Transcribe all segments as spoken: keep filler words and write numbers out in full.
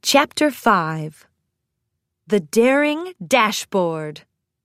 Chapter five. The Daring Dashboard.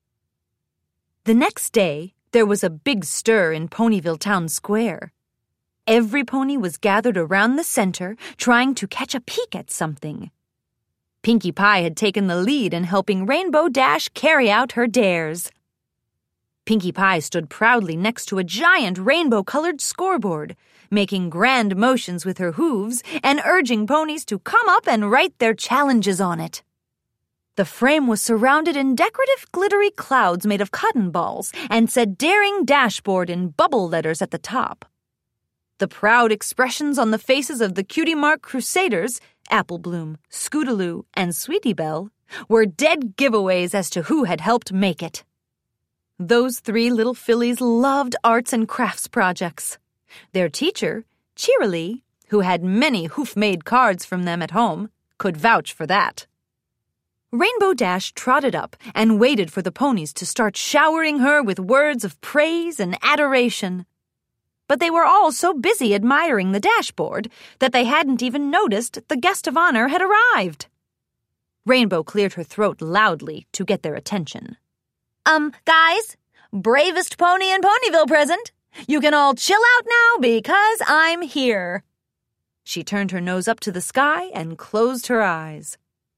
The next day, there was a big stir in Ponyville Town Square. Every pony was gathered around the center, trying to catch a peek at something. Pinkie Pie had taken the lead in helping Rainbow Dash carry out her dares. Pinkie Pie stood proudly next to a giant rainbow-colored scoreboard, making grand motions with her hooves and urging ponies to come up and write their challenges on it. The frame was surrounded in decorative glittery clouds made of cotton balls and said Daring Dashboard in bubble letters at the top. The proud expressions on the faces of the Cutie Mark Crusaders, Apple Bloom, Scootaloo, and Sweetie Belle, were dead giveaways as to who had helped make it. Those three little fillies loved arts and crafts projects. Their teacher, Cheerilee, who had many hoof-made cards from them at home, could vouch for that. Rainbow Dash trotted up and waited for the ponies to start showering her with words of praise and adoration. But they were all so busy admiring the dashboard that they hadn't even noticed the guest of honor had arrived. Rainbow cleared her throat loudly to get their attention. Um, guys, bravest pony in Ponyville present. You can all chill out now because I'm here. She turned her nose up to the sky and closed her eyes.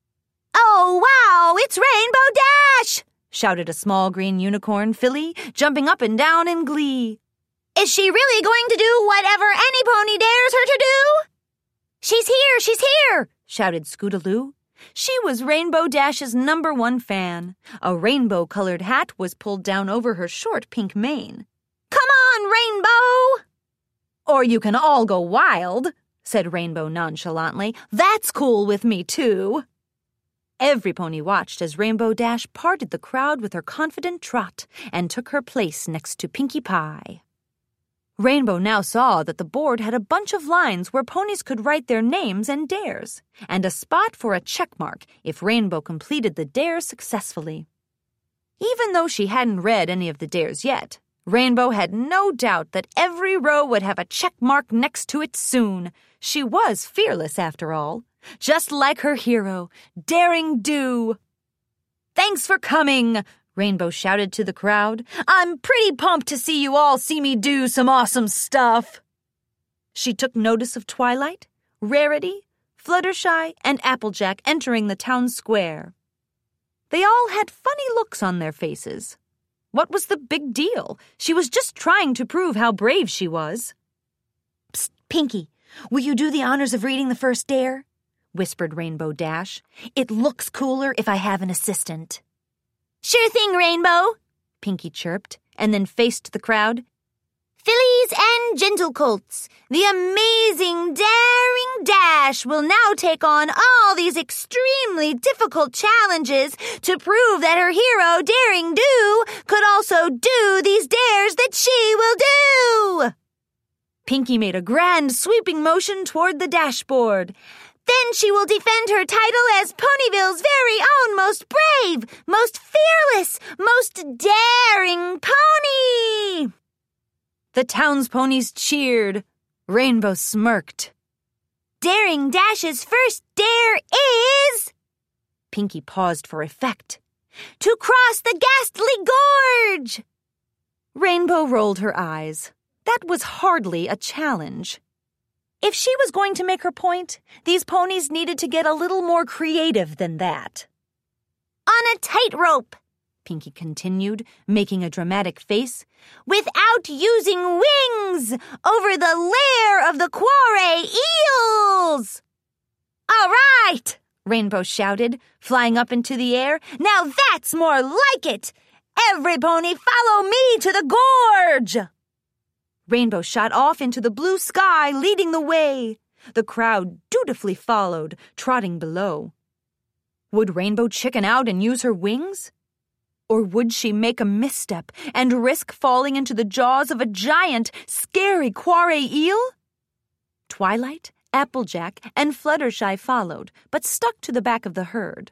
Oh, wow, it's Rainbow Dash! Shouted a small green unicorn filly, jumping up and down in glee. Is she really going to do whatever any pony dares her to do? She's here, she's here, shouted Scootaloo. She was Rainbow Dash's number one fan. A rainbow-colored hat was pulled down over her short pink mane. Come on, Rainbow! Or you can all go wild, said Rainbow nonchalantly. That's cool with me, too. Every pony watched as Rainbow Dash parted the crowd with her confident trot and took her place next to Pinkie Pie. Rainbow now saw that the board had a bunch of lines where ponies could write their names and dares, and a spot for a checkmark if Rainbow completed the dare successfully. Even though she hadn't read any of the dares yet, Rainbow had no doubt that every row would have a checkmark next to it soon. She was fearless, after all, just like her hero, Daring Do. Thanks for coming, Rainbow shouted to the crowd. I'm pretty pumped to see you all see me do some awesome stuff. She took notice of Twilight, Rarity, Fluttershy, and Applejack entering the town square. They all had funny looks on their faces. What was the big deal? She was just trying to prove how brave she was. Psst, Pinkie, will you do the honors of reading the first dare? Whispered Rainbow Dash. It looks cooler if I have an assistant. Sure thing, Rainbow, Pinkie chirped, and then faced the crowd. Fillies and gentle colts, the amazing Daring Dash will now take on all these extremely difficult challenges to prove that her hero, Daring Do, could also do these dares that she will do. Pinkie made a grand sweeping motion toward the dashboard. Then she will defend her title as Ponyville's very own most brave, most fearless, most daring pony. The town's ponies cheered. Rainbow smirked. Daring Dash's first dare is... Pinkie paused for effect. To cross the ghastly gorge. Rainbow rolled her eyes. That was hardly a challenge. If she was going to make her point, these ponies needed to get a little more creative than that. On a tightrope, Pinkie continued, making a dramatic face, without using wings, over the lair of the quarry eels. All right, Rainbow shouted, flying up into the air. Now that's more like it. Every pony follow me to the gorge. Rainbow shot off into the blue sky, leading the way. The crowd dutifully followed, trotting below. Would Rainbow chicken out and use her wings? Or would she make a misstep and risk falling into the jaws of a giant, scary quarry eel? Twilight, Applejack, and Fluttershy followed, but stuck to the back of the herd.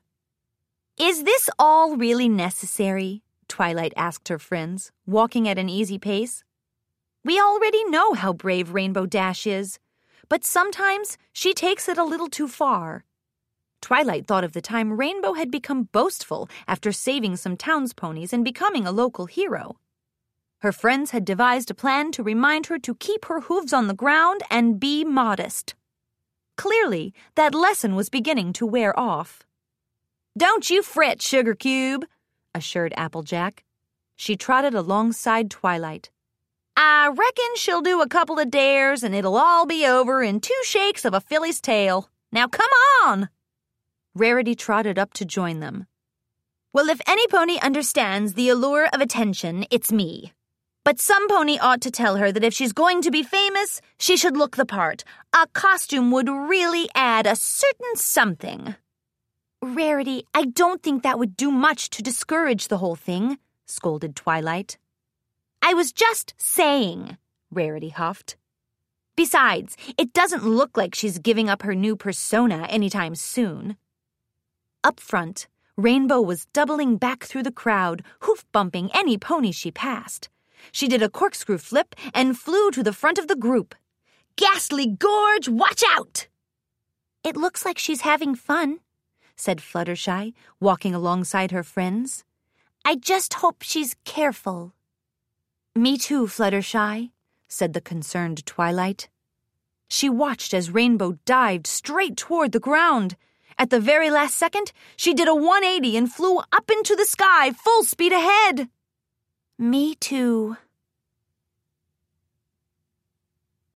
Is this all really necessary? Twilight asked her friends, walking at an easy pace. We already know how brave Rainbow Dash is, but sometimes she takes it a little too far. Twilight thought of the time Rainbow had become boastful after saving some towns-ponies and becoming a local hero. Her friends had devised a plan to remind her to keep her hooves on the ground and be modest. Clearly, that lesson was beginning to wear off. "Don't you fret, Sugar Cube," assured Applejack. She trotted alongside Twilight. "I reckon she'll do a couple of dares and it'll all be over in two shakes of a filly's tail. Now come on!" Rarity trotted up to join them. "Well, if any pony understands the allure of attention, it's me. But some pony ought to tell her that if she's going to be famous, she should look the part. A costume would really add a certain something." "Rarity, I don't think that would do much to discourage the whole thing," scolded Twilight. "I was just saying," Rarity huffed. "Besides, it doesn't look like she's giving up her new persona anytime soon." Up front, Rainbow was doubling back through the crowd, hoof-bumping any pony she passed. She did a corkscrew flip and flew to the front of the group. "Ghastly Gorge, watch out!" "It looks like she's having fun," said Fluttershy, walking alongside her friends. "I just hope she's careful." "Me too, Fluttershy," said the concerned Twilight. She watched as Rainbow dived straight toward the ground. At the very last second, she did a one eighty and flew up into the sky full speed ahead. "Me too,"